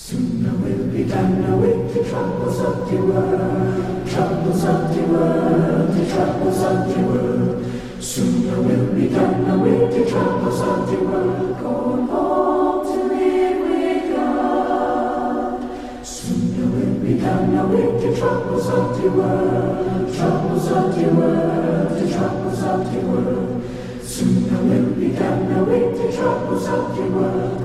Sooner we'll be done with the troubles of the world, troubles of the world, the troubles of the world. Sooner we'll be done with the troubles of the world, going home to live with God. Sooner we'll be done with the troubles of the world, troubles of the world, the troubles of the world. Sooner we'll be done with the troubles of the world.